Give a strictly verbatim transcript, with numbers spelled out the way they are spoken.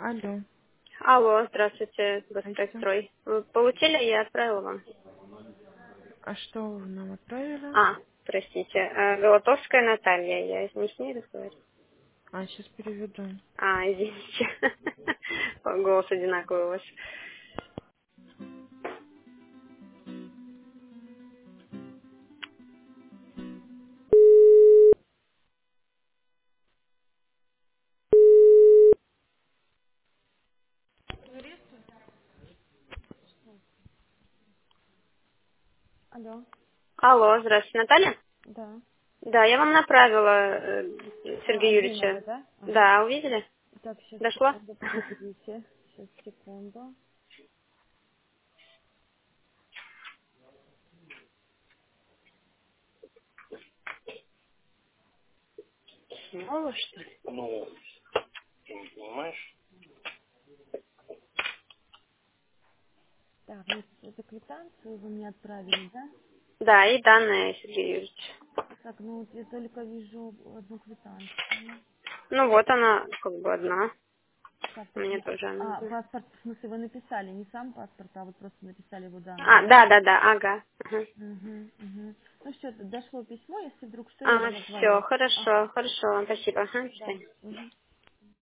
Алло, Алло, здравствуйте, здрасте. Госпройстрой. Вы получили, я отправила вам. А что вы нам отправили? А, простите, э, Голотовская Наталья, я из них не разговариваю. А, сейчас переведу. А, извините, голос одинаковый у вас. Алло, Алло, здравствуйте, Наталья? да. Да, я вам направила э, А, Сергея Азимова, Юрьевича. да? Ага. Да, увидели? Так, сейчас, Дошло? секунду, подождите. Сейчас, секунду. Снова, что ли? Так, вот это квитанцию вы мне отправили, да? Да, и данные Сергея Юрьевича. Так, ну вот я только вижу одну квитанцию. Ну вот она, как бы одна. Так, Мне подождите. тоже она А, одна. паспорт, в смысле, вы написали, не сам паспорт, а вот просто написали его данные, А, да? да, да, да, ага. Ага. Угу, угу. Ну все, дошло письмо, если вдруг что, я А, вам все, отзвоню. хорошо, Ага, хорошо, спасибо. Ага, до да. свидания. Угу.